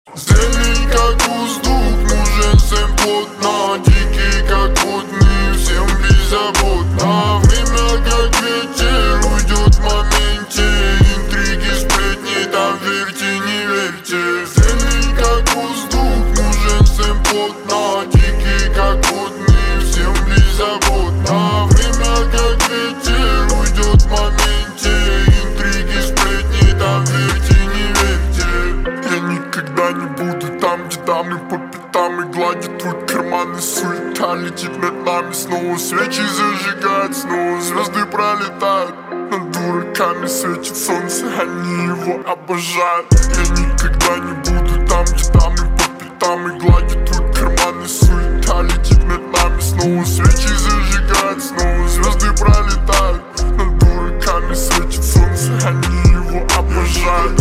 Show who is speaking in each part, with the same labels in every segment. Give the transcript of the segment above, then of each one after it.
Speaker 1: Зелень как воздух, нужен всем плотно. Дикий как водный, всем беззаботно. Время как ветер, уйдет в моменте. Интриги, сплетни, там верьте, не верьте. Зелень как воздух, нужен всем плотно. Дикий как водный, всем беззаботно. Время как ветер, уйдет в моменте. Интриги, сплетни, там верьте, не верьте. Я никогда не буду там, где дамы по пятам и гладят твой карман, и суета летит над нами. Снова свечи зажигают, снова звезды пролетают. Над дураками светит солнце, они его обожают. Я никогда не буду там, где дамы по пятам и гладят твой карман, и суета летит над нами. Снова свечи зажигают, снова звезды пролетают. Над дураками светит солнце, они его обожают.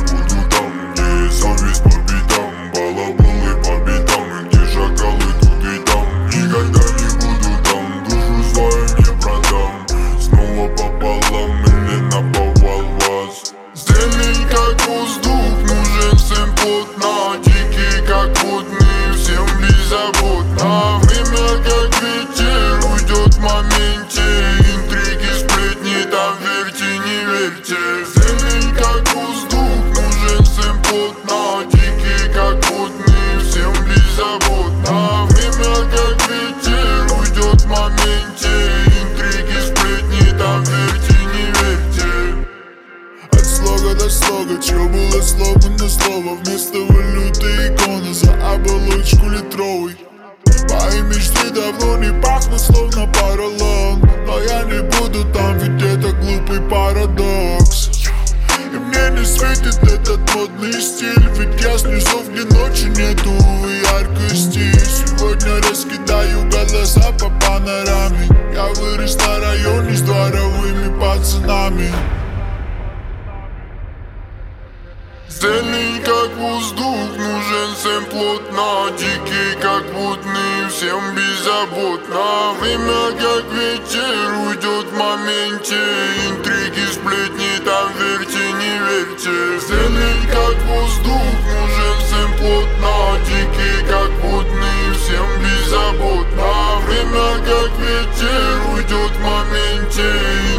Speaker 2: Совесть по битам, балаболы по битам, и где шакалы, тут и там. Никогда не буду там, душу свою не продам. Снова пополам или наповал вас.
Speaker 1: Зелень как воздух, нужен всем плотно. Дикий как водный, всем беззаботно. Время как ветер, уйдет в моменте. Интриги, сплетни, там верьте, не верьте. Зелень как воздух, нужен всем плотно. Дикий как водный, всем беззаботно. Время как ветер, уйдет в моменте. Интриги, сплетни, там верьте, не верьте.
Speaker 2: От слога до слога, чё было сломано слово. Вместо валюты икона за оболочку литровой. Мои мечты давно не пахнут, словно поролон. Но я не буду там, ведь это глупый парадокс. И мне не светит этот модный стиль, ведь я снизу, где ночи нету, увы, яркости. Сегодня раскидаю голоса по панораме. Я вырос на районе с дворовыми пацанами.
Speaker 1: Зелень как воздух, нужен всем плотно. Дикий как водный, всем беззаботно. Время как ветер, уйдет в моменте. Интриги, сплетни, там верьте, не верьте. Зелень как воздух, нужен всем плотно. Дикий как водный, всем беззаботно. Время как ветер, уйдет в моменте.